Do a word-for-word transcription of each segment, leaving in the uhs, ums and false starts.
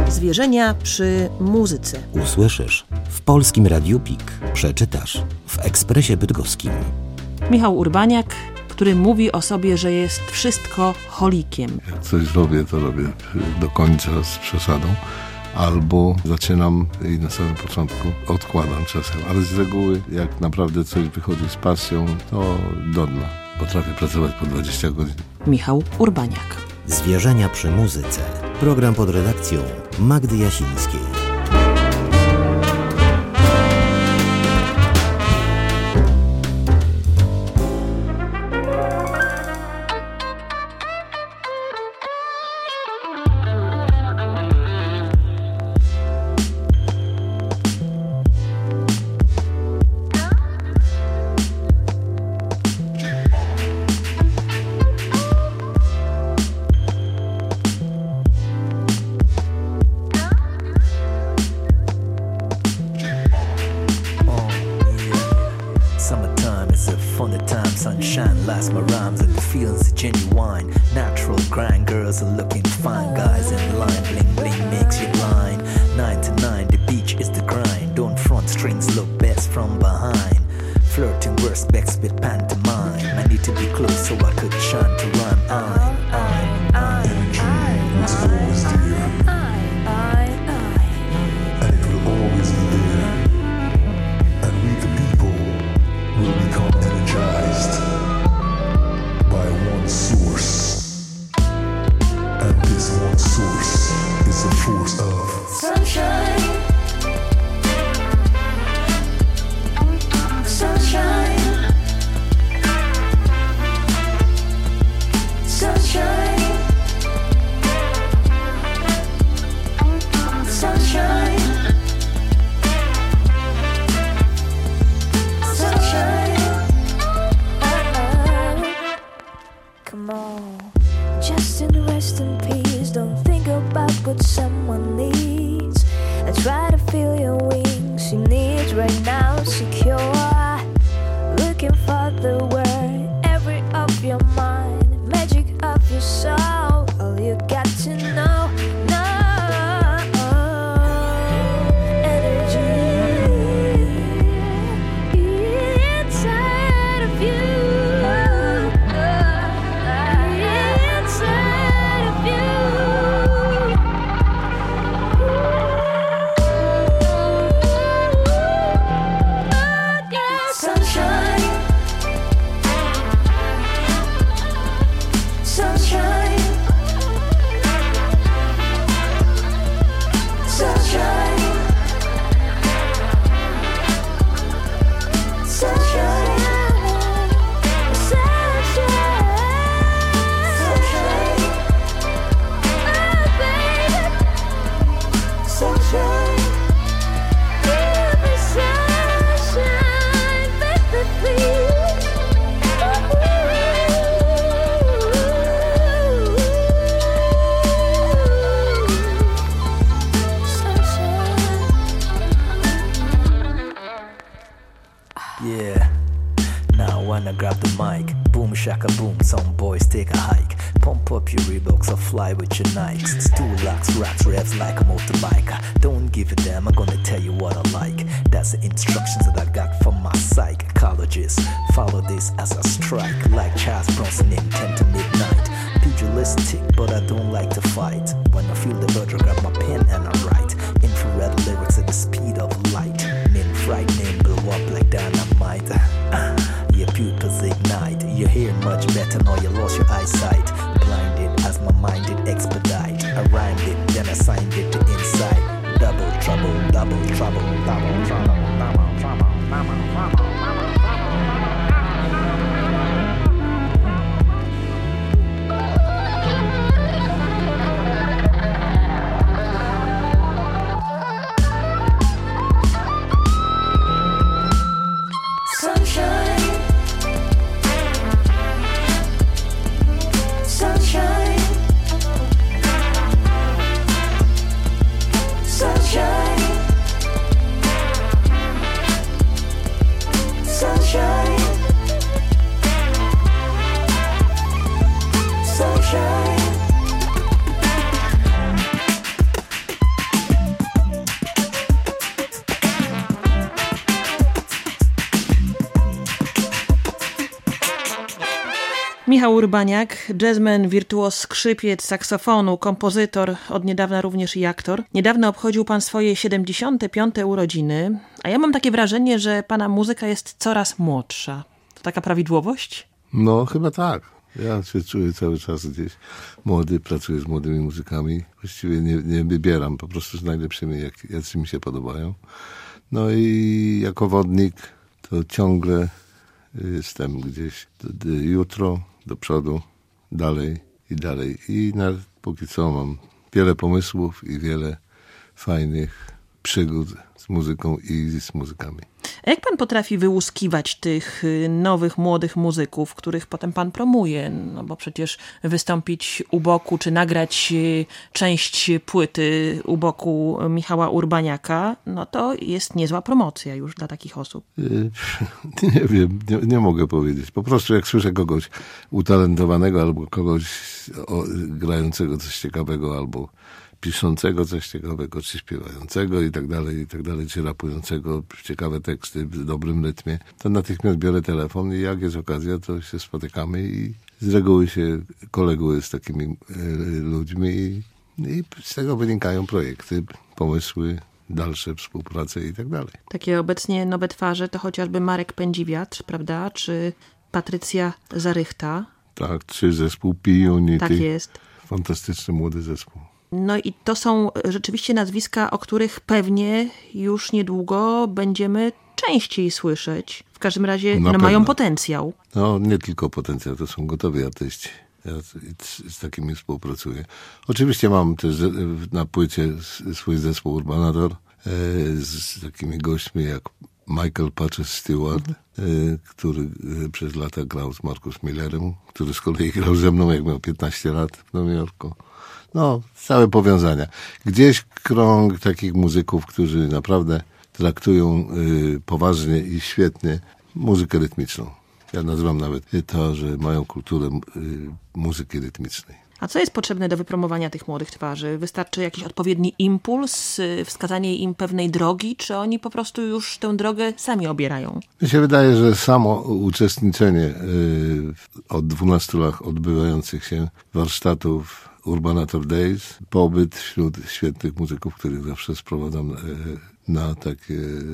Zwierzenia przy muzyce. Usłyszysz w Polskim Radiu P I K. Przeczytasz w Ekspresie Bydgoskim. Michał Urbaniak, który mówi o sobie, że jest wszystkoholikiem. Jak coś robię, to robię do końca z przesadą. Albo zaczynam i na samym początku odkładam czasem. Ale z reguły, jak naprawdę coś wychodzi z pasją, to do dna. Potrafię pracować po dwadzieścia godzin. Michał Urbaniak. Zwierzenia przy muzyce. Program pod redakcją Magdy Jasińskiej. Fly with your Nikes, it's two locks, rats, revs like a motorbike. Don't give a damn, I'm gonna tell you what I like. That's the instructions that I got from my psychologist. Follow this as I strike, like Charles Bronson in ten to midnight. Pugilistic, but I don't like to fight. When I feel the urge, I grab my pen and I write. Infrared lyrics at the speed of light. Men frightening, blow up like dynamite. Your pupils ignite. You hear much better, now you lost your eyesight. Blinded as my mind did expedite. I rhymed it, then I signed it to inside. Double trouble, double trouble, double trouble, double trouble, double trouble. Michał Urbaniak, jazzman, wirtuos skrzypiec, saksofonu, kompozytor, od niedawna również i aktor. Niedawno obchodził pan swoje siedemdziesiąte piąte urodziny, a ja mam takie wrażenie, że pana muzyka jest coraz młodsza. To taka prawidłowość? No, chyba tak. Ja się czuję cały czas gdzieś młody, pracuję z młodymi muzykami. Właściwie nie, nie wybieram, po prostu z najlepszymi, jak, jacy mi się podobają. No i jako wodnik to ciągle jestem gdzieś do, do, jutro, do przodu, dalej i dalej. I na, póki co mam wiele pomysłów i wiele fajnych przygód z muzyką i z muzykami. A jak pan potrafi wyłuskiwać tych nowych, młodych muzyków, których potem pan promuje? No bo przecież wystąpić u boku, czy nagrać część płyty u boku Michała Urbaniaka, no to jest niezła promocja już dla takich osób. Nie wiem, nie, nie mogę powiedzieć. Po prostu jak słyszę kogoś utalentowanego albo kogoś o, grającego coś ciekawego, albo piszącego coś ciekawego, czy śpiewającego i tak dalej, i tak dalej, czy rapującego ciekawe teksty w dobrym rytmie, to natychmiast biorę telefon i jak jest okazja, to się spotykamy i z reguły się koleguję z takimi e, ludźmi i, i z tego wynikają projekty, pomysły, dalsze współprace i tak dalej. Takie obecnie nowe twarze to chociażby Marek Pędziwiatr, prawda, czy Patrycja Zarychta. Tak, czy zespół P-Unity. Tak jest. Fantastyczny młody zespół. No i to są rzeczywiście nazwiska, o których pewnie już niedługo będziemy częściej słyszeć. W każdym razie no, mają potencjał. No nie tylko potencjał, to są gotowi artyści. Ja z, z takimi współpracuję. Oczywiście mam też na płycie swój zespół Urbanator z, z takimi gośćmi jak Michael Patches Stewart, mhm. który przez lata grał z Marcus Millerem, który z kolei grał ze mną, jak miał piętnaście lat w Nowym Jorku. No, całe powiązania. Gdzieś krąg takich muzyków, którzy naprawdę traktują y, poważnie i świetnie muzykę rytmiczną. Ja nazywam nawet to, że mają kulturę y, muzyki rytmicznej. A co jest potrzebne do wypromowania tych młodych twarzy? Wystarczy jakiś odpowiedni impuls, wskazanie im pewnej drogi, czy oni po prostu już tę drogę sami obierają? Mi się wydaje, że samo uczestniczenie y, od dwunastu lat odbywających się warsztatów Urbanator Days, pobyt wśród świetnych muzyków, których zawsze sprowadzam y, na takie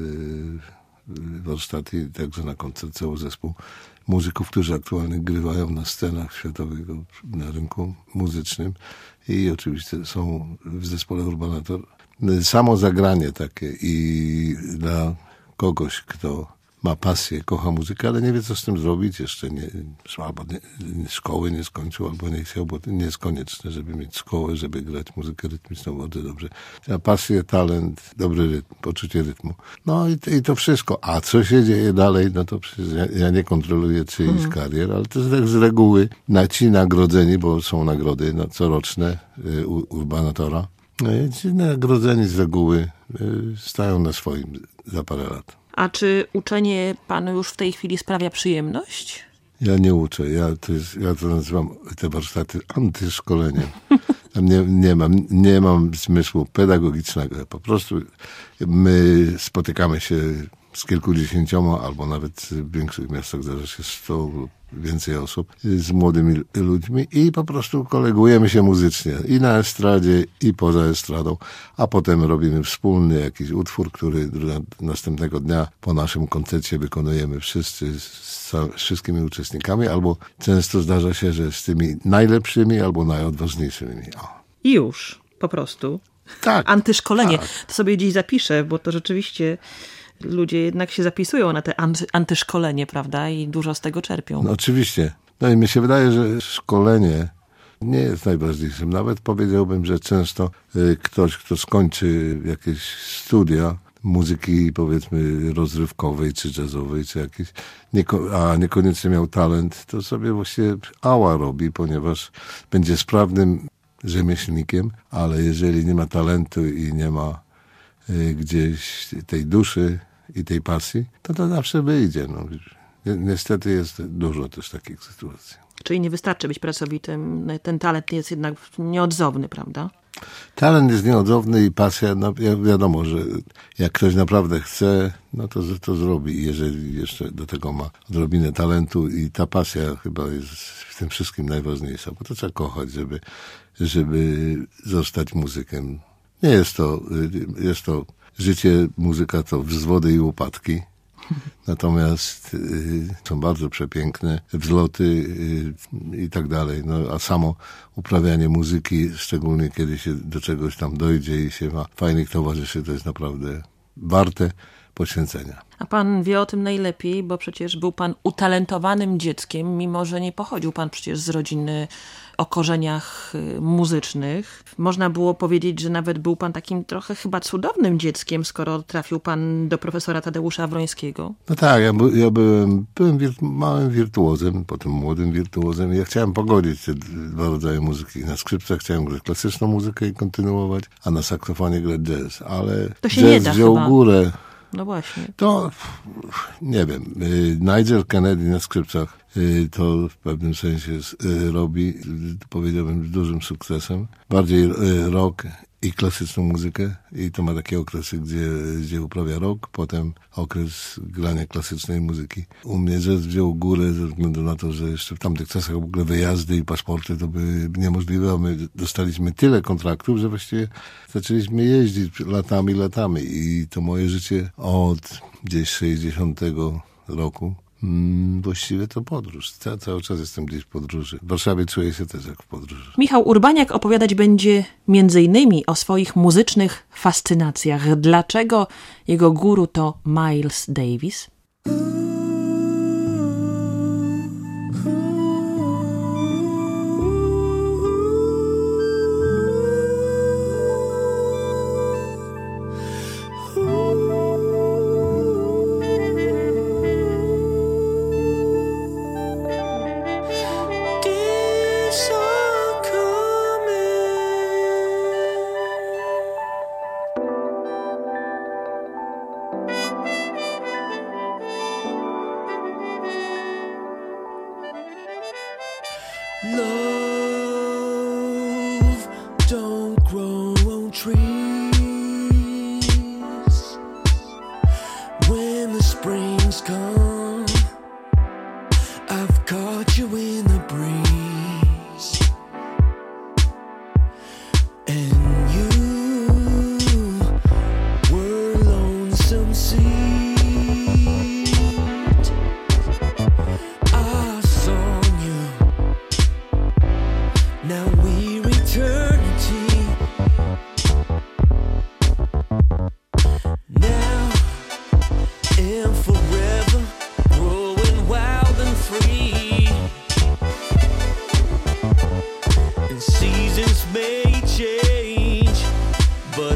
y, warsztaty, także na koncert, cały zespół muzyków, którzy aktualnie grywają na scenach światowych, na rynku muzycznym i oczywiście są w zespole Urbanator. Samo zagranie takie i dla kogoś, kto ma pasję, kocha muzykę, ale nie wie, co z tym zrobić, jeszcze nie, albo nie, szkoły nie skończył, albo nie chciał, bo to nie jest konieczne, żeby mieć szkołę, żeby grać muzykę rytmiczną bardzo dobrze. Ja pasję, talent, dobry rytm, poczucie rytmu. No i, i to wszystko. A co się dzieje dalej, no to przecież ja, ja nie kontroluję czyichś hmm. karier, ale to z, z reguły na ci nagrodzeni, bo są nagrody no, coroczne y, Urbanatora, no i ci nagrodzeni z reguły y, stają na swoim za parę lat. A czy uczenie panu już w tej chwili sprawia przyjemność? Ja nie uczę. Ja to, jest, ja to nazywam te warsztaty antyszkoleniem. Tam nie, nie, mam, nie mam zmysłu pedagogicznego. Po prostu my spotykamy się z kilkudziesięcioma, albo nawet w większych miastach zdarza się sto lub więcej osób, z młodymi ludźmi i po prostu kolegujemy się muzycznie i na estradzie, i poza estradą, a potem robimy wspólny jakiś utwór, który następnego dnia po naszym koncercie wykonujemy wszyscy z wszystkimi uczestnikami, albo często zdarza się, że z tymi najlepszymi albo najodważniejszymi. O. I już, po prostu. Tak. Antyszkolenie. Tak. To sobie gdzieś zapiszę, bo to rzeczywiście ludzie jednak się zapisują na te anty, antyszkolenie, prawda? I dużo z tego czerpią. No oczywiście. No i mi się wydaje, że szkolenie nie jest najważniejszym. Nawet powiedziałbym, że często y, ktoś, kto skończy jakieś studia muzyki, powiedzmy, rozrywkowej, czy jazzowej, czy jakieś, nieko- a niekoniecznie miał talent, to sobie właściwie ała robi, ponieważ będzie sprawnym rzemieślnikiem, ale jeżeli nie ma talentu i nie ma y, gdzieś tej duszy i tej pasji, to to zawsze wyjdzie. No. Niestety jest dużo też takich sytuacji. Czyli nie wystarczy być pracowitym, ten talent jest jednak nieodzowny, prawda? Talent jest nieodzowny i pasja, no wiadomo, że jak ktoś naprawdę chce, no to to zrobi. Jeżeli jeszcze do tego ma odrobinę talentu i ta pasja chyba jest w tym wszystkim najważniejsza, bo to trzeba kochać, żeby, żeby zostać muzykiem. Nie jest to, jest to życie, muzyka to wzwody i upadki. Natomiast y, są bardzo przepiękne wzloty y, i tak dalej. No, a samo uprawianie muzyki, szczególnie kiedy się do czegoś tam dojdzie i się ma fajnych towarzyszy, to jest naprawdę warte poświęcenia. A pan wie o tym najlepiej, bo przecież był pan utalentowanym dzieckiem, mimo że nie pochodził pan przecież z rodziny o korzeniach muzycznych. Można było powiedzieć, że nawet był pan takim trochę chyba cudownym dzieckiem, skoro trafił pan do profesora Tadeusza Wrońskiego. No tak, ja, by, ja byłem, byłem wir, małym wirtuozem, potem młodym wirtuozem. Ja chciałem pogodzić te dwa rodzaje muzyki. Na skrzypcach chciałem grać klasyczną muzykę i kontynuować, a na saksofonie grać jazz. Ale to się jazz nie da wziął chyba. górę. No właśnie. To, nie wiem, Nigel Kennedy na skrzypcach to w pewnym sensie robi, powiedziałbym, z dużym sukcesem. Bardziej rock i klasyczną muzykę i to ma takie okresy, gdzie, gdzie uprawia rock, potem okres grania klasycznej muzyki. U mnie jazz wziął górę ze względu na to, że jeszcze w tamtych czasach w ogóle wyjazdy i paszporty to były niemożliwe, a my dostaliśmy tyle kontraktów, że właściwie zaczęliśmy jeździć latami, latami i to moje życie od gdzieś sześćdziesiątego roku Hmm, właściwie to podróż. Ca- cały czas jestem gdzieś w podróży. W Warszawie czuję się też jak w podróży. Michał Urbaniak opowiadać będzie między innymi o swoich muzycznych fascynacjach. Dlaczego jego guru to Miles Davis? Love don't grow on trees. When the springs come, I've caught you in the breeze, and you were lonesome seed. I saw you. Now we're eternity. Now and forever, growing wild and free. And seasons may change, but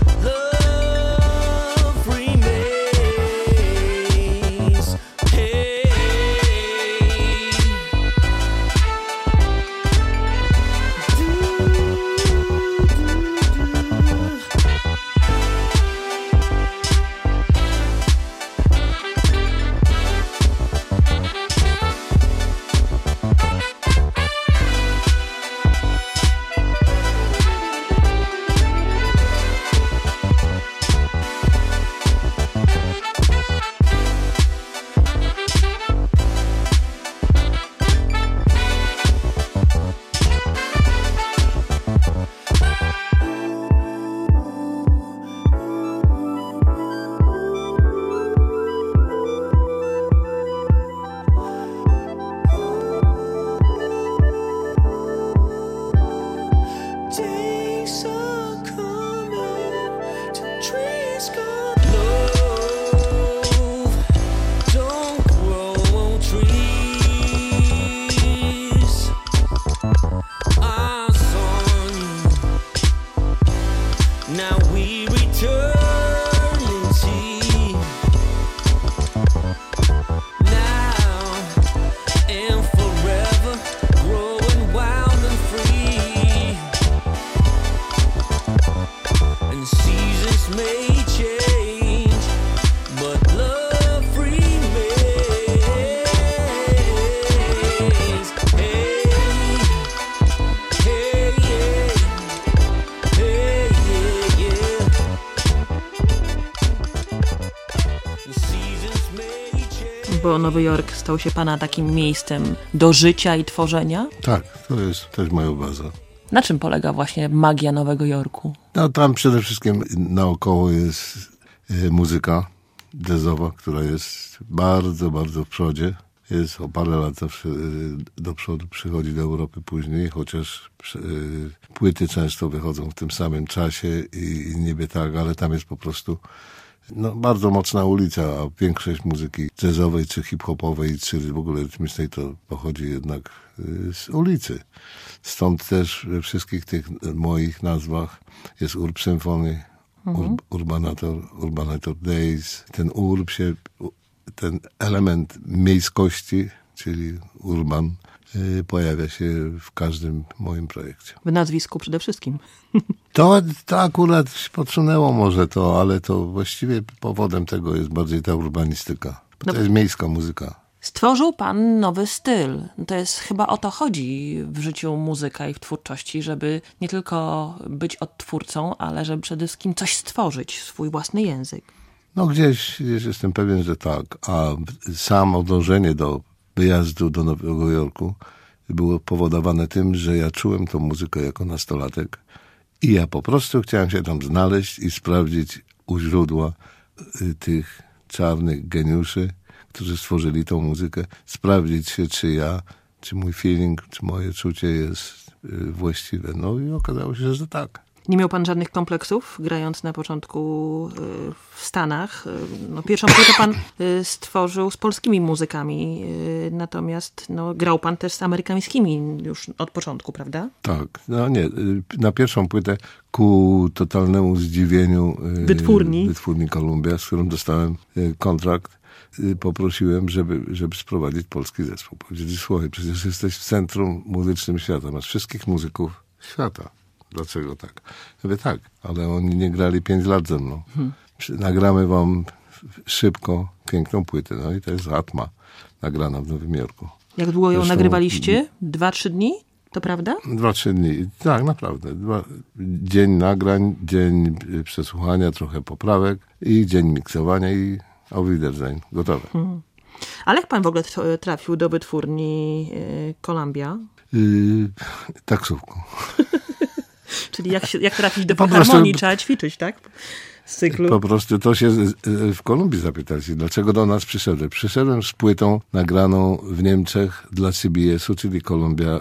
love remains. Hey. Days are coming to trees gone. Love don't grow on trees. I saw you. Now we're eternity. Now and forever, growing wild and free. And seasons may change, but love remains. Hey, hey, hey, hey. bo Nowy Jork stał się pana takim miejscem do życia i tworzenia? Tak, to jest też moja baza. Na czym polega właśnie magia Nowego Jorku? No tam przede wszystkim naokoło jest y, muzyka jazzowa, która jest bardzo, bardzo w przodzie. Jest o parę lat zawsze y, do przodu, przychodzi do Europy później, chociaż y, płyty często wychodzą w tym samym czasie i, i niby tak, ale tam jest po prostu no, bardzo mocna ulica, a większość muzyki jazzowej, czy hip-hopowej, czy w ogóle rytmicznej to pochodzi jednak y, z ulicy. Stąd też we wszystkich tych moich nazwach jest Urb Symphony, mhm. Ur, Urbanator, Urbanator Days. Ten urb się, ten element miejskości, czyli urban, y, pojawia się w każdym moim projekcie. W nazwisku przede wszystkim. To, to akurat podsunęło może to, ale to właściwie powodem tego jest bardziej ta urbanistyka. To no. jest miejska muzyka. Stworzył pan nowy styl. To jest chyba o to chodzi w życiu muzyka i w twórczości, żeby nie tylko być odtwórcą, ale żeby przede wszystkim coś stworzyć, swój własny język. No gdzieś, gdzieś jestem pewien, że tak. A samo dążenie do wyjazdu do Nowego Jorku było powodowane tym, że ja czułem tą muzykę jako nastolatek i ja po prostu chciałem się tam znaleźć i sprawdzić u źródła y, tych czarnych geniuszy, którzy stworzyli tą muzykę, sprawdzić się, czy ja, czy mój feeling, czy moje czucie jest y, właściwe. No i okazało się, że tak. Nie miał pan żadnych kompleksów, grając na początku y, w Stanach. Y, no, pierwszą płytę pan y, stworzył z polskimi muzykami, y, natomiast no, grał pan też z amerykańskimi już od początku, prawda? Tak, no nie, y, na pierwszą płytę ku totalnemu zdziwieniu y, wytwórni. wytwórni Columbia, z którym dostałem y, kontrakt, poprosiłem, żeby, żeby sprowadzić polski zespół. Powiedzieli, słuchaj, przecież jesteś w centrum muzycznym świata, masz wszystkich muzyków świata. Dlaczego tak? Ja mówię, tak, ale oni nie grali pięć lat ze mną. Hmm. Nagramy wam szybko piękną płytę. No i to jest Atma, nagrana w Nowym Jorku. Jak długo ją Zresztą, nagrywaliście? Dwa, trzy dni? To prawda? Dwa, trzy dni. Tak, naprawdę. Dwa, dzień nagrań, dzień przesłuchania, trochę poprawek i dzień miksowania i auf Wiedersehen. Gotowe. Hmm. Ale jak pan w ogóle trafił do wytwórni yy, Columbia? Yy, taksówką. Czyli jak, się, jak trafić do filharmonii, trzeba ćwiczyć, tak? Z cyklu. Po prostu to się w Kolumbii zapytali, dlaczego do nas przyszedłem. Przyszedłem z płytą nagraną w Niemczech dla C B S-u, czyli Kolumbia,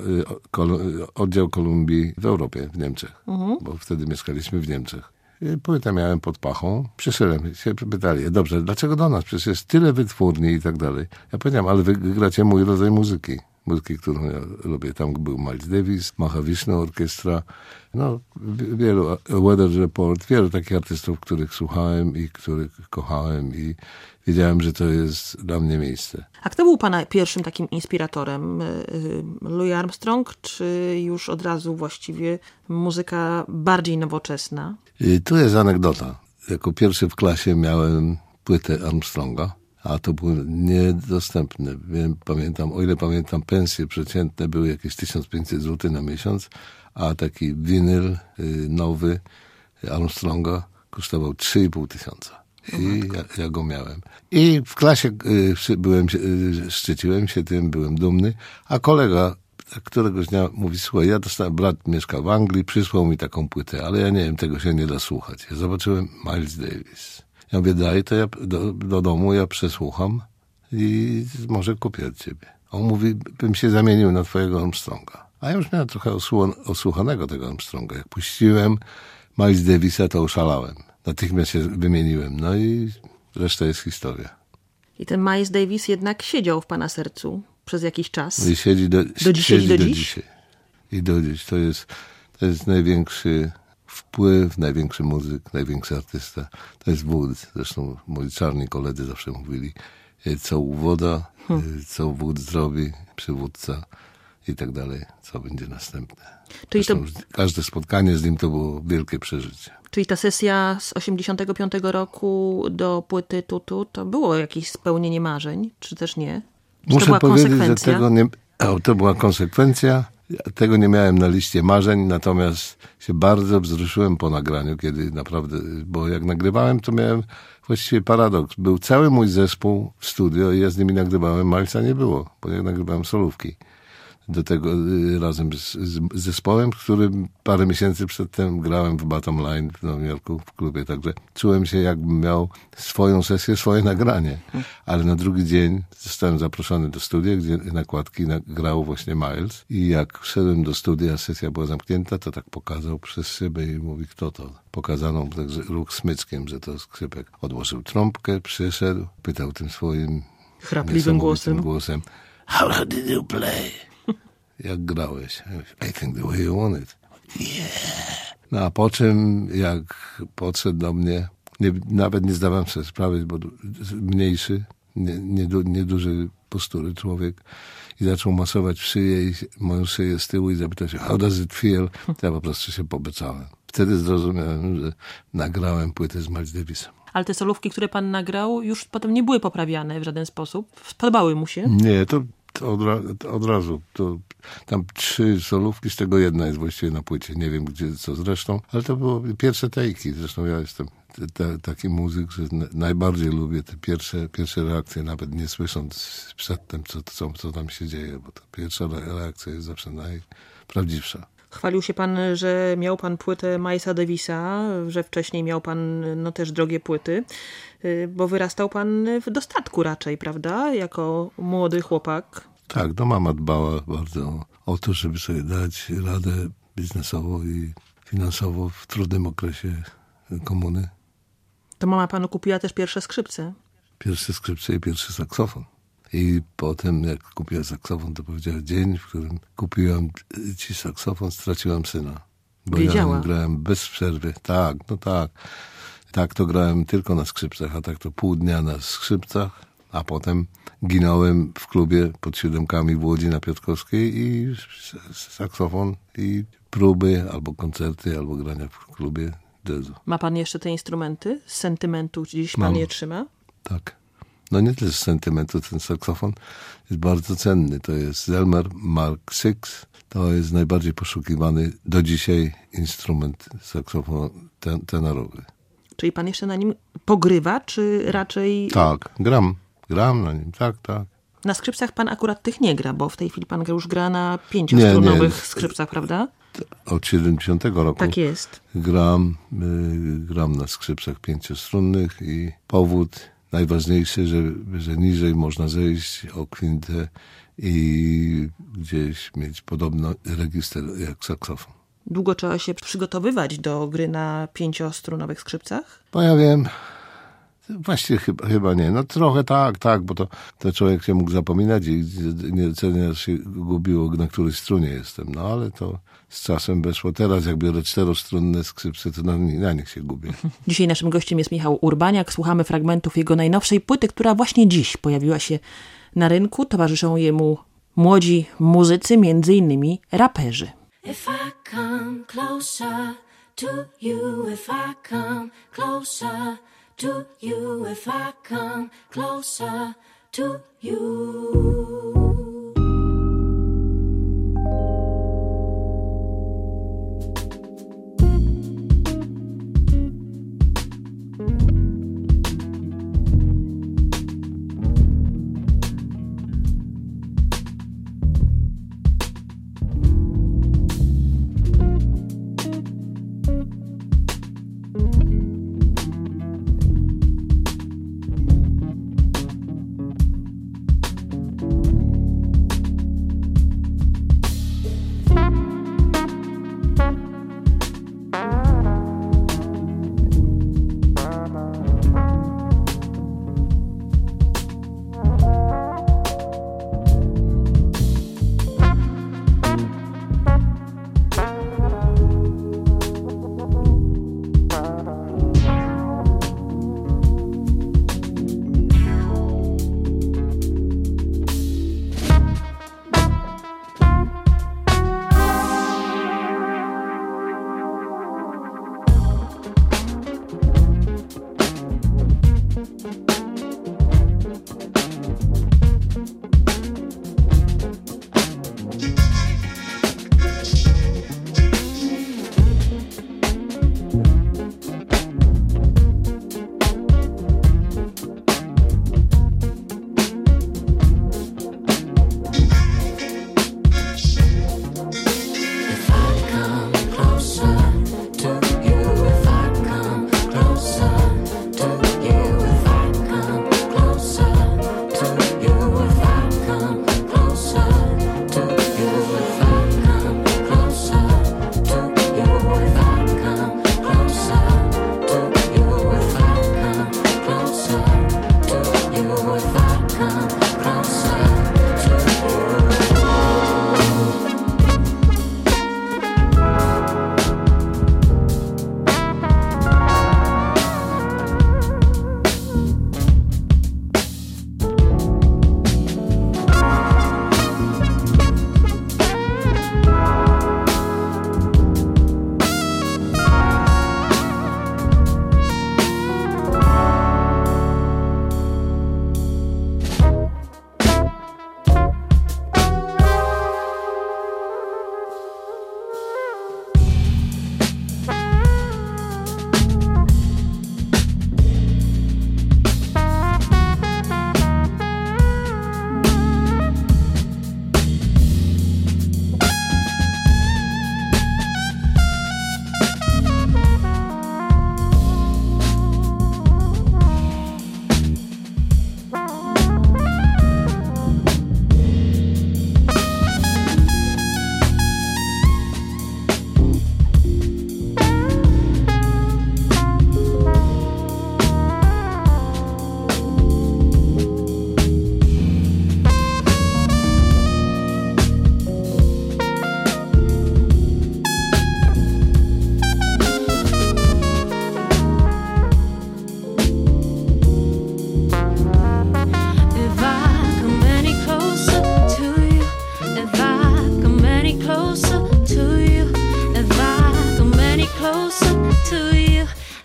oddział Kolumbii w Europie, w Niemczech. Mhm. Bo wtedy mieszkaliśmy w Niemczech. Płytę miałem pod pachą. Przyszedłem, się pytali, dobrze, dlaczego do nas? Przecież jest tyle wytwórni i tak dalej. Ja powiedziałem, ale wy gracie mój rodzaj muzyki. Muzyki, którą ja lubię. Tam był Miles Davis, Mahavishnu Orkiestra, no wielu, Weather Report, wielu takich artystów, których słuchałem i których kochałem i wiedziałem, że to jest dla mnie miejsce. A kto był pana pierwszym takim inspiratorem? Louis Armstrong, czy już od razu właściwie muzyka bardziej nowoczesna? I tu jest anegdota. Jako pierwszy w klasie miałem płytę Armstronga, a to było niedostępne. Wiem, pamiętam, o ile pamiętam, pensje przeciętne były jakieś tysiąc pięćset złotych na miesiąc, a taki winyl y, nowy Armstronga kosztował trzy i pół tysiąca. I ja, ja go miałem. I w klasie y, byłem, y, szczyciłem się tym, byłem dumny, a kolega któregoś dnia mówi, słuchaj, ja dostałem, brat mieszka w Anglii, przysłał mi taką płytę, ale ja nie wiem, tego się nie da słuchać. Ja zobaczyłem Miles Davis. Ja mówię, daj, to ja do, do domu, ja przesłucham i może kupię od ciebie. On mówi, bym się zamienił na twojego Armstronga. A ja już miałem trochę osłuchanego tego Armstronga. Jak puściłem Miles Davisa, to oszalałem. Natychmiast się wymieniłem. No i reszta jest historia. I ten Miles Davis jednak siedział w pana sercu przez jakiś czas. I siedzi do, do dzisiaj. Siedzi do do dziś? dzisiaj. I do dziś. To jest, to jest największy wpływ, największy muzyk, największy artysta. To jest Wódz. Zresztą moi czarni koledzy zawsze mówili, co u Woda, hmm. co Wódz zrobi, przywódca i tak dalej, co będzie następne. Czyli to... Każde spotkanie z nim to było wielkie przeżycie. Czyli ta sesja z osiemdziesiątego piątego roku do płyty Tutu, to było jakieś spełnienie marzeń, czy też nie? Czy Muszę to była powiedzieć, konsekwencja? że tego nie... O, to była konsekwencja Ja tego nie miałem na liście marzeń, natomiast się bardzo wzruszyłem po nagraniu, kiedy naprawdę, bo jak nagrywałem, to miałem właściwie paradoks. Był cały mój zespół w studio i ja z nimi nagrywałem, Milesa nie było, bo ja nagrywałem solówki. Do tego y, razem z, z zespołem, z którym parę miesięcy przedtem grałem w Bottom Line w Nowym Jorku w klubie, także czułem się, jakbym miał swoją sesję, swoje nagranie. Ale na drugi dzień zostałem zaproszony do studia, gdzie nakładki grał właśnie Miles i jak wszedłem do studia, sesja była zamknięta, to tak pokazał przez szybę i mówi, kto to? Pokazano także ruch smyczkiem, że to skrzypek. Odłożył trąbkę, przyszedł, pytał tym swoim chrapliwym głosem. głosem How did you play? Jak grałeś? I think the way you want it. Yeah. No a po czym, jak podszedł do mnie, nie, nawet nie zdawałem sobie sprawy, bo mniejszy, nieduży nie, nie, nie postury człowiek i zaczął masować w szyję, i moją szyję z tyłu i zapytał się, how does it feel? Ja po prostu się pobeczałem. Wtedy zrozumiałem, że nagrałem płytę z Miles Davisem. Ale te solówki, które pan nagrał, już potem nie były poprawiane w żaden sposób? Spodobały mu się? Nie, to To od, ra- to od razu. To, tam trzy solówki, z tego jedna jest właściwie na płycie. Nie wiem, gdzie, co zresztą, ale to było pierwsze tejki. Zresztą ja jestem t- t- taki muzyk, że n- najbardziej lubię te pierwsze, pierwsze reakcje, nawet nie słysząc przedtem, co, co, co tam się dzieje, bo ta pierwsza re- reakcja jest zawsze najprawdziwsza. Chwalił się pan, że miał pan płytę Milesa Davisa, że wcześniej miał pan no, też drogie płyty, bo wyrastał pan w dostatku raczej, prawda? Jako młody chłopak. Tak, no mama dbała bardzo o to, żeby sobie dać radę biznesowo i finansowo w trudnym okresie komuny. To mama panu kupiła też pierwsze skrzypce. Pierwsze skrzypce i pierwszy saksofon. I potem, jak kupiłem saksofon, to powiedziała, dzień, w którym kupiłem ci saksofon, straciłem syna. Bo Wiedziała. ja grałem bez przerwy. Tak, no tak. Tak to grałem tylko na skrzypcach, a tak to pół dnia na skrzypcach, a potem ginąłem w klubie pod Siódemkami w Łodzi na Piotrkowskiej i saksofon i próby, albo koncerty, albo grania w klubie jazzu. Ma pan jeszcze te instrumenty? Z sentymentu gdzieś pan Mam. je trzyma? Tak. No nie tyle z sentymentu, ten saksofon jest bardzo cenny. To jest Zelmer Mark six. To jest najbardziej poszukiwany do dzisiaj instrument saksofon ten, tenorowy. Czyli pan jeszcze na nim pogrywa, czy raczej... Tak, gram. Gram na nim, tak, tak. Na skrzypcach pan akurat tych nie gra, bo w tej chwili pan już gra na pięciostrunowych Nie, nie. skrzypcach, prawda? Od siedemdziesiątego roku Tak jest. gram, y, gram na skrzypcach pięciostrunnych i powód najważniejszy, że, że niżej można zejść o kwintę i gdzieś mieć podobny register jak saksofon. Długo trzeba się przygotowywać do gry na pięciostrunowych skrzypcach? No ja wiem, właściwie chyba, chyba nie. No trochę tak, tak, bo to, to człowiek się mógł zapominać i niecenie się gubiło, na której strunie jestem. No ale to z czasem weszło. Teraz jak biorę czterostrunne skrzypce, to na, na nich się gubię. Dzisiaj naszym gościem jest Michał Urbaniak. Słuchamy fragmentów jego najnowszej płyty, która właśnie dziś pojawiła się na rynku. Towarzyszą jemu młodzi muzycy, między innymi raperzy. If I come closer to you, if I come closer to you, if I come closer to you.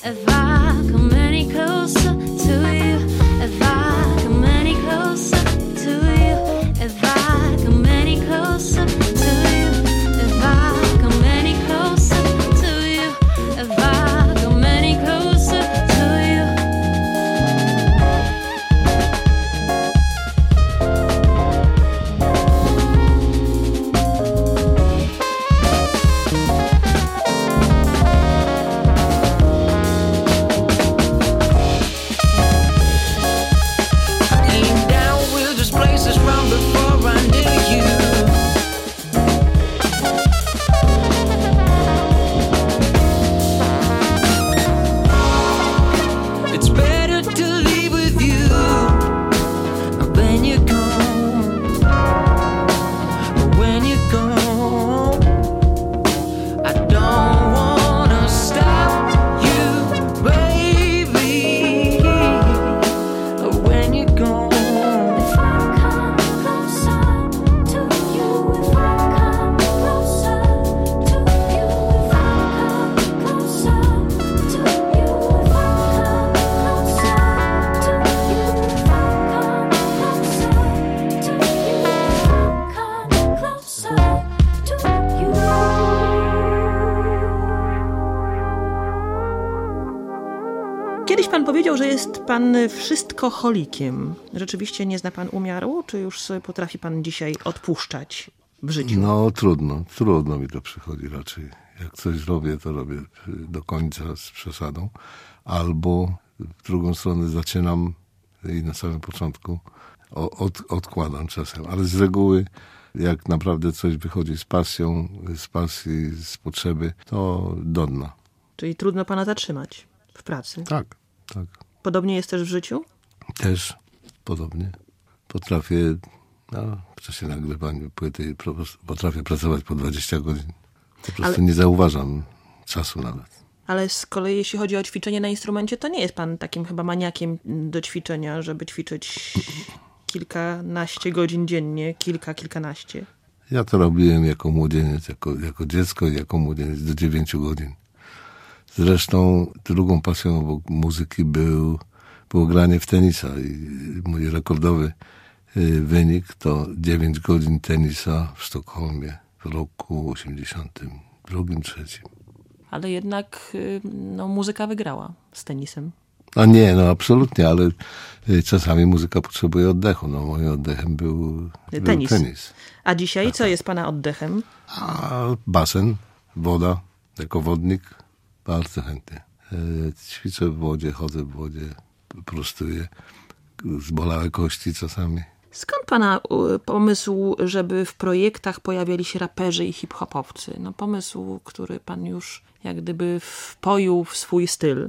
if I come any closer to you, if I come any closer to you, if I come any closer to you, if I come any closer to you, if I come any closer to you. Kiedyś pan powiedział, że jest pan wszystkoholikiem. Rzeczywiście nie zna pan umiaru, czy już sobie potrafi pan dzisiaj odpuszczać w życiu? No trudno, trudno mi to przychodzi raczej. Jak coś robię, to robię do końca z przesadą. Albo w drugą stronę zaczynam i na samym początku od, odkładam czasem. Ale z reguły, jak naprawdę coś wychodzi z pasją, z pasji, z potrzeby, to do dna. Czyli trudno pana zatrzymać w pracy? Tak, tak. Podobnie jest też w życiu? Też podobnie. Potrafię, no, w czasie nagrywania płyty potrafię pracować po dwadzieścia godzin. Po prostu Ale... nie zauważam czasu nawet. Ale z kolei jeśli chodzi o ćwiczenie na instrumencie, to nie jest pan takim chyba maniakiem do ćwiczenia, żeby ćwiczyć kilkanaście godzin dziennie, kilka, kilkanaście. Ja to robiłem jako młodzieniec, jako, jako dziecko i jako młodzieniec do dziewięciu godzin. Zresztą drugą pasją obok muzyki był, było granie w tenisa i mój rekordowy wynik to dziewięć godzin tenisa w Sztokholmie w roku osiemdziesiątym drugim, trzecim. Ale jednak no, muzyka wygrała z tenisem. A nie, no absolutnie, ale czasami muzyka potrzebuje oddechu. No moim oddechem był tenis. Był tenis. A dzisiaj co jest pana oddechem? A basen, woda, jako wodnik bardzo chętnie. Ćwiczę w wodzie, chodzę w wodzie, prostuję, zbolałe kości czasami. Skąd pana pomysł, żeby w projektach pojawiali się raperzy i hip-hopowcy? No pomysł, który pan już jak gdyby wpoił w swój styl.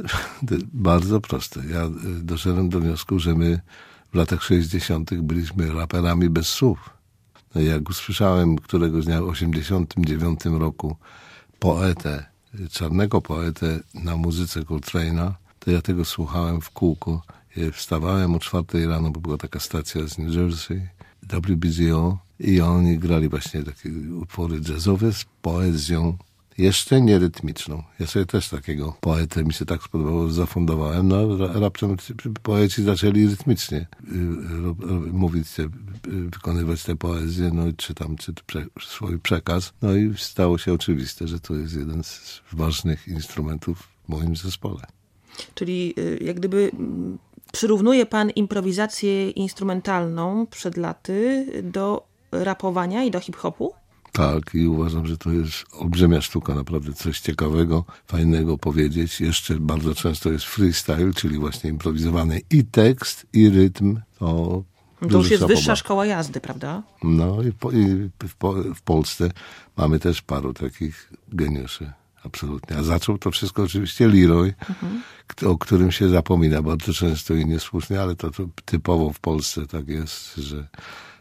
Bardzo proste. Ja doszedłem do wniosku, że my w latach sześćdziesiątych byliśmy raperami bez słów. No jak usłyszałem któregoś dnia w osiemdziesiątym dziewiątym roku poetę, czarnego poetę na muzyce Coltrane'a, to ja tego słuchałem w kółko. Wstawałem o czwartej rano, bo była taka stacja z New Jersey, W B Z O, i oni grali właśnie takie utwory jazzowe z poezją, jeszcze nie rytmiczną. Ja sobie też takiego poetę mi się tak spodobało, zafundowałem. No raptem poeci zaczęli rytmicznie mówić, wykonywać tę poezję, no i czytam czy prze, swój przekaz. No i stało się oczywiste, że to jest jeden z ważnych instrumentów w moim zespole. Czyli jak gdyby przyrównuje pan improwizację instrumentalną przed laty do rapowania i do hip-hopu? Tak, i uważam, że to jest olbrzymia sztuka, naprawdę coś ciekawego, fajnego powiedzieć. Jeszcze bardzo często jest freestyle, czyli właśnie improwizowany i tekst, i rytm. To, to już jest wyższa szkoła jazdy, prawda? No i, po, i w, po, w Polsce mamy też paru takich geniuszy. Absolutnie. A zaczął to wszystko oczywiście Leroy, mhm. o którym się zapomina bardzo często i niesłusznie, ale to, to typowo w Polsce tak jest, że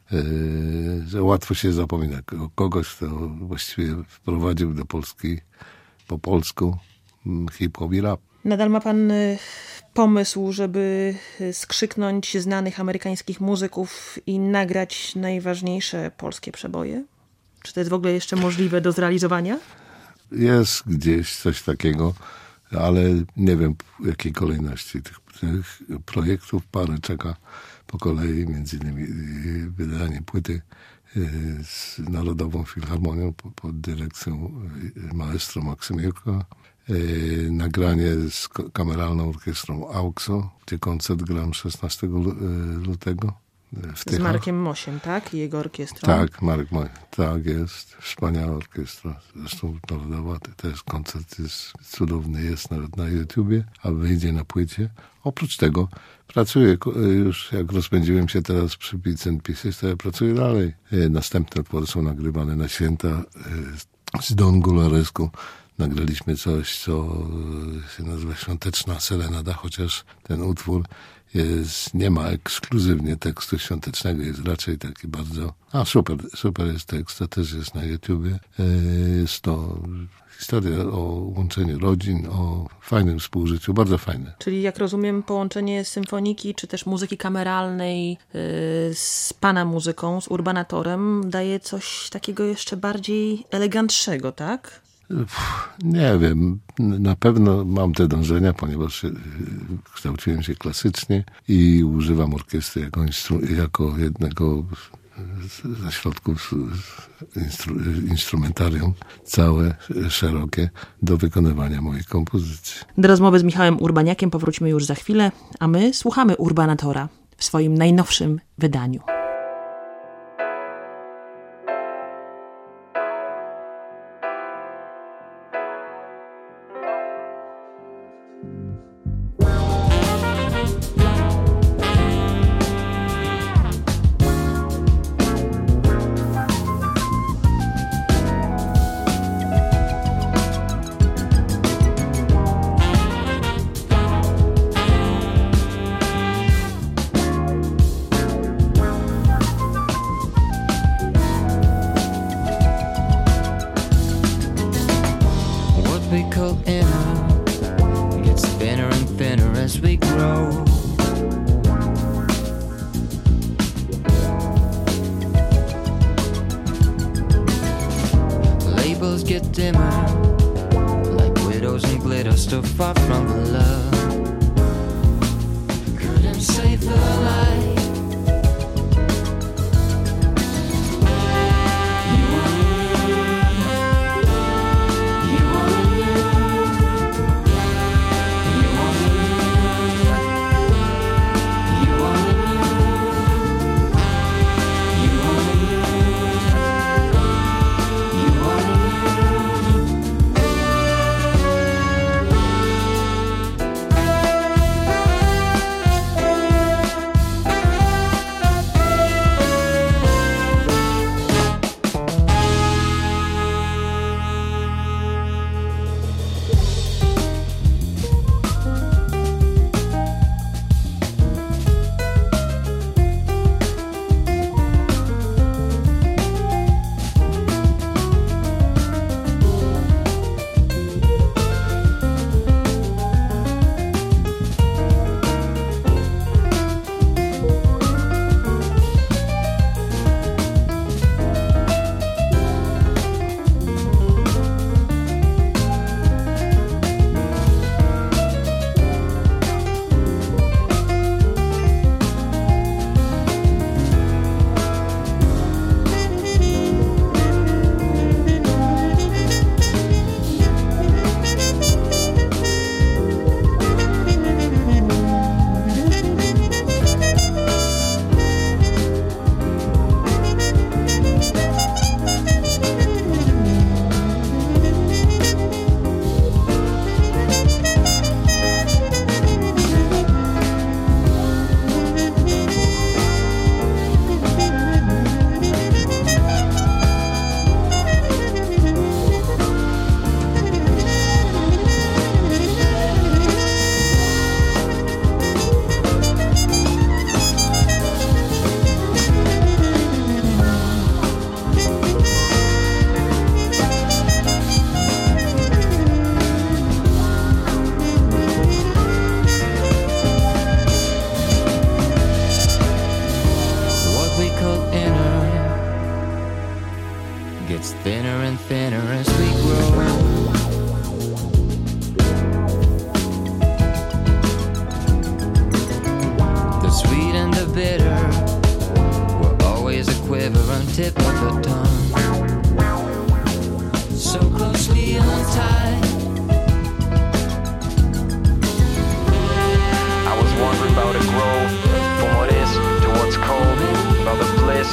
Yy, że łatwo się zapomina kogoś, kto właściwie wprowadził do Polski po polsku hip-hop i rap. Nadal ma pan pomysł, żeby skrzyknąć znanych amerykańskich muzyków i nagrać najważniejsze polskie przeboje? Czy to jest w ogóle jeszcze możliwe do zrealizowania? Jest gdzieś coś takiego. ale nie wiem w jakiej kolejności tych, tych projektów. Parę czeka po kolei, między innymi wydanie płyty z Narodową Filharmonią pod dyrekcją maestro Maksymiuka, nagranie z kameralną orkiestrą AUXO, gdzie koncert gram szesnastego lutego. Z Markiem Mosiem, tak? I jego orkiestrą? Tak, Marek Moś. Tak jest. Wspaniała orkiestra. Zresztą narodowa. Też koncert jest cudowny. Jest nawet na YouTubie, a wyjdzie na płycie. Oprócz tego pracuję już, jak rozpędziłem się teraz przy Beats and Pieces, to ja pracuję dalej. Następne utwory są nagrywane na święta z Don Gularescu. Nagraliśmy coś, co się nazywa Świąteczna Serenada, chociaż ten utwór jest, nie ma ekskluzywnie tekstu świątecznego, jest raczej taki bardzo... A super, super jest tekst, to też jest na YouTubie. Jest to historia o łączeniu rodzin, o fajnym współżyciu, bardzo fajne. Czyli jak rozumiem, połączenie symfoniki, czy też muzyki kameralnej yy, z pana muzyką, z urbanatorem daje coś takiego jeszcze bardziej elegantszego, tak? Nie wiem, na pewno mam te dążenia, ponieważ kształciłem się klasycznie i używam orkiestry jako, instru- jako jednego ze środków instru- instrumentarium, całe, szerokie, do wykonywania moich kompozycji. Do rozmowy z Michałem Urbaniakiem powrócimy już za chwilę, a my słuchamy Urbanatora w swoim najnowszym wydaniu.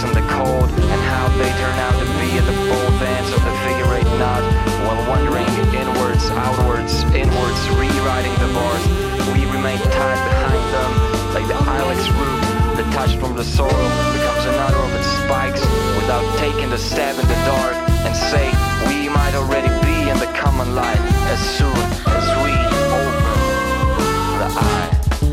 in the cold, and how they turn out to be at the bold dance of the figure eight knot, while wandering inwards, outwards, inwards, rewriting the bars. We remain tied behind them, like the ilex root that touched from the soil becomes another of its spikes, without taking the stab in the dark, and say we might already be in the common light as soon as we open the eye.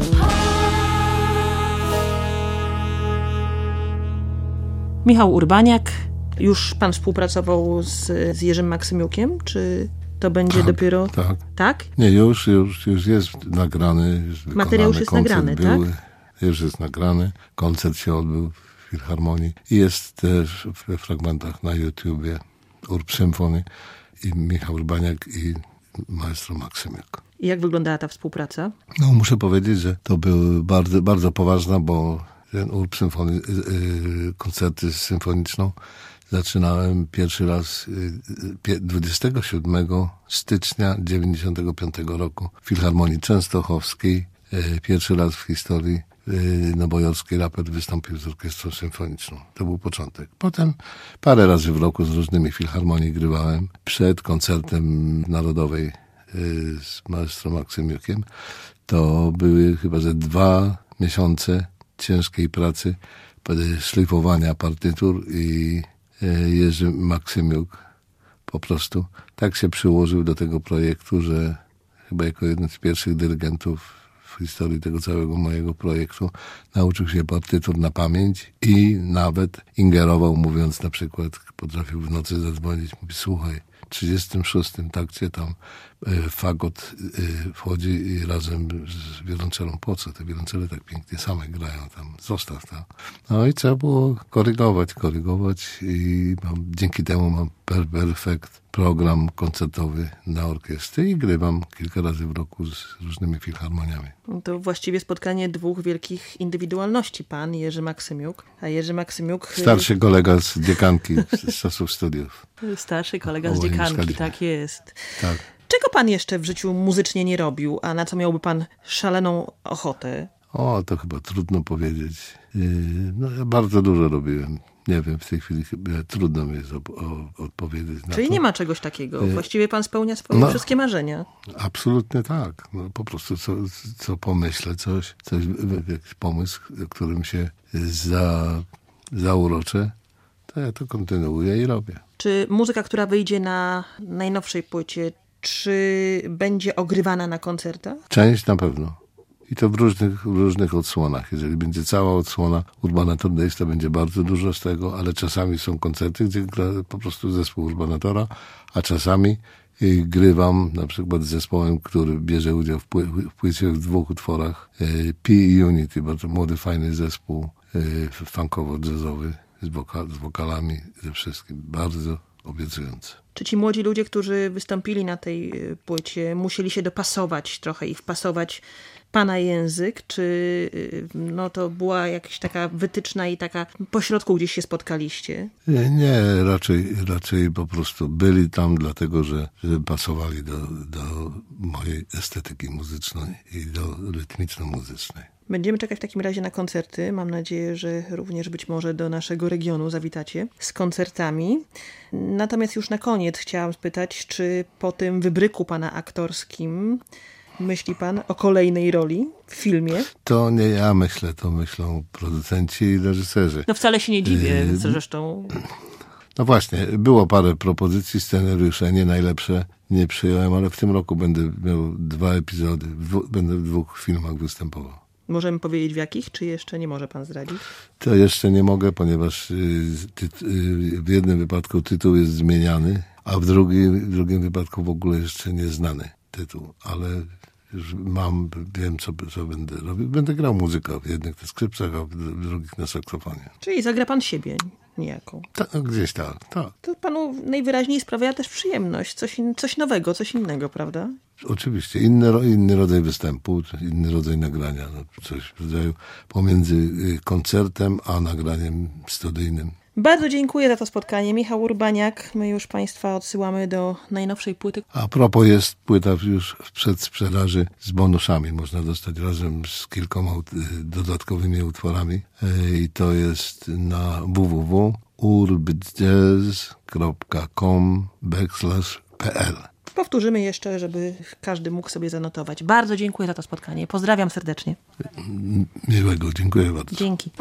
Michał Urbaniak, już pan współpracował z, z Jerzym Maksymiukiem, czy to będzie tak, dopiero... Tak. Tak? Nie, już, już, już jest nagrany. Już Materiał już jest nagrany, był, tak? Już jest nagrany. Koncert się odbył w Filharmonii. I jest też we fragmentach na YouTubie Urb Symphony i Michał Urbaniak i maestro Maksymiuk. I jak wyglądała ta współpraca? No, muszę powiedzieć, że to był bardzo, bardzo poważna, bo ten Urb Symphony, yy, koncerty symfoniczną zaczynałem pierwszy raz yy, dwudziestego siódmego stycznia dziewięćdziesiątego piątego roku w Filharmonii Częstochowskiej. Yy, pierwszy raz w historii yy, nowojorski raper wystąpił z orkiestrą symfoniczną. To był początek. Potem parę razy w roku z różnymi filharmonii grywałem. Przed koncertem narodowej yy, z maestro Maksymiukiem to były chyba ze dwa miesiące ciężkiej pracy, szlifowania partytur i Jerzy Maksymiuk po prostu tak się przyłożył do tego projektu, że chyba jako jeden z pierwszych dyrygentów w historii tego całego mojego projektu nauczył się partytur na pamięć i nawet ingerował, mówiąc na przykład, potrafił w nocy zadzwonić, mówi: słuchaj, w trzydziestym szóstym takcie tam y, fagot y, wchodzi i razem z wiolonczelą, po co? Te wiolonczele tak pięknie same grają tam, zostaw tam. No i trzeba było korygować, korygować i mam, dzięki temu mam perfekt program koncertowy na orkiestry i grywam kilka razy w roku z różnymi filharmoniami. To właściwie spotkanie dwóch wielkich indywidualności, pan Jerzy Maksymiuk, a Jerzy Maksymiuk... Starszy kolega z dziekanki, z czasów studiów. Starszy kolega z dziekanki, tak jest. Tak. Czego pan jeszcze w życiu muzycznie nie robił, a na co miałby pan szaloną ochotę? O, to chyba trudno powiedzieć. No, ja bardzo dużo robiłem. Nie wiem, w tej chwili chyba trudno mi jest o, o, odpowiedzieć na Czyli to. nie ma czegoś takiego. Właściwie pan spełnia swoje no, wszystkie marzenia. Absolutnie tak. No, po prostu co, co pomyślę, coś, coś, jakiś pomysł, którym się za, zauroczę, to ja to kontynuuję i robię. Czy muzyka, która wyjdzie na najnowszej płycie, czy będzie ogrywana na koncertach? Część na pewno. I to w różnych, w różnych odsłonach. Jeżeli będzie cała odsłona Urbanator Days, to będzie bardzo dużo z tego, ale czasami są koncerty, gdzie gra po prostu zespół Urbanatora, a czasami y, grywam na przykład z zespołem, który bierze udział w, pły- w płycie w dwóch utworach. Y, P Unity, bardzo młody, fajny zespół y, funkowo-jazzowy z, woka- z wokalami, ze wszystkim. Bardzo obiecujący. Czy ci młodzi ludzie, którzy wystąpili na tej płycie, musieli się dopasować trochę i wpasować pana język, czy no to była jakaś taka wytyczna i taka pośrodku gdzieś się spotkaliście? Nie, nie raczej, raczej po prostu byli tam dlatego, że, że pasowali do, do mojej estetyki muzycznej i do rytmiczno-muzycznej. Będziemy czekać w takim razie na koncerty. Mam nadzieję, że również być może do naszego regionu zawitacie z koncertami. Natomiast już na koniec chciałam spytać, czy po tym wybryku pana aktorskim myśli pan o kolejnej roli w filmie? To nie ja myślę, to myślą producenci i reżyserzy. No wcale się nie dziwię, Yy, zresztą. No właśnie, było parę propozycji, scenariusze, nie najlepsze, nie przyjąłem, ale w tym roku będę miał dwa epizody, w, będę w dwóch filmach występował. Możemy powiedzieć w jakich, czy jeszcze nie może pan zdradzić? To jeszcze nie mogę, ponieważ y, ty, y, w jednym wypadku tytuł jest zmieniany, a w drugim, w drugim wypadku w ogóle jeszcze nieznany tytuł, ale już mam, wiem co, co będę robił. Będę grał muzykę w jednych na skrzypcach, a w drugich na saksofonie. Czyli zagra pan siebie niejako. Tak, no gdzieś tak, tak. To panu najwyraźniej sprawia też przyjemność, coś, in, coś nowego, coś innego, prawda? Oczywiście, inny, inny rodzaj występu, inny rodzaj nagrania, no, coś w rodzaju pomiędzy koncertem a nagraniem studyjnym. Bardzo dziękuję za to spotkanie. Michał Urbaniak. My już Państwa odsyłamy do najnowszej płyty. A propos, jest płyta już w przedsprzedaży z bonusami. Można dostać razem z kilkoma dodatkowymi utworami. I to jest na w w w kropka urbjazz kropka com backslash pl. Powtórzymy jeszcze, żeby każdy mógł sobie zanotować. Bardzo dziękuję za to spotkanie. Pozdrawiam serdecznie. Miłego, dziękuję bardzo. Dzięki.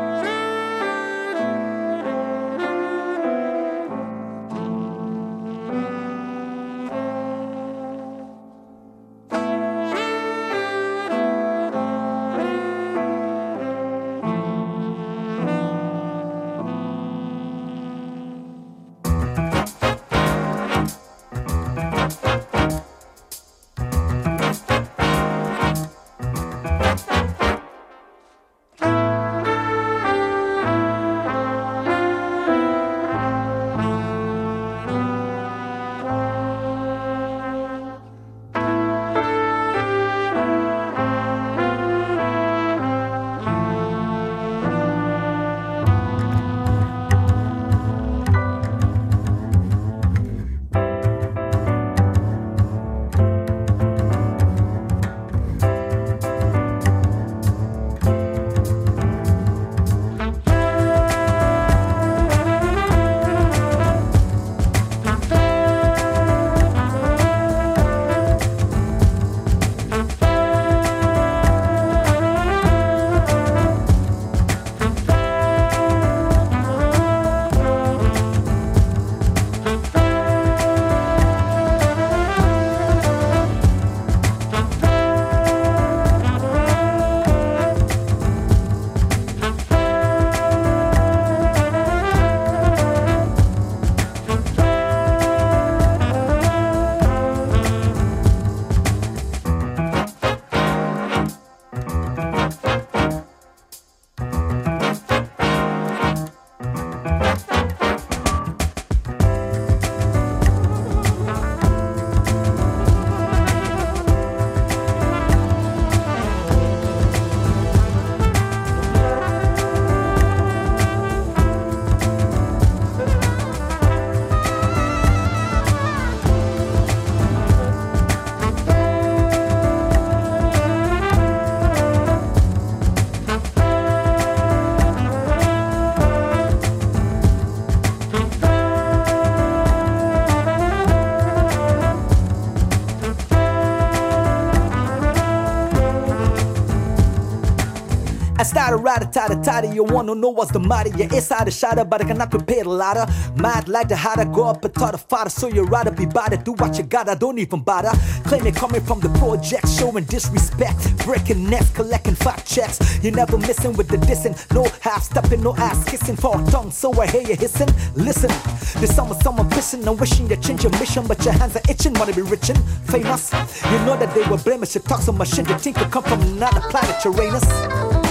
I started right tighter, tighter. You wanna know what's the matter? You're inside the shadow, but I cannot prepare a ladder. Mad like the how to go up and taught a father, so you rather be better. Do what you gotta, don't even bother. Claim it coming from the project, showing disrespect, breaking necks, collecting fat checks. You never missing with the dissing, no half stepping, no ass kissing for a tongue. So I hear you hissing. Listen, there's someone, someone pissing and wishing you change your mission, but your hands are itching, wanna be rich and famous. You know that they were blaming, you talk so much shit, you think you come from another planet, Uranus.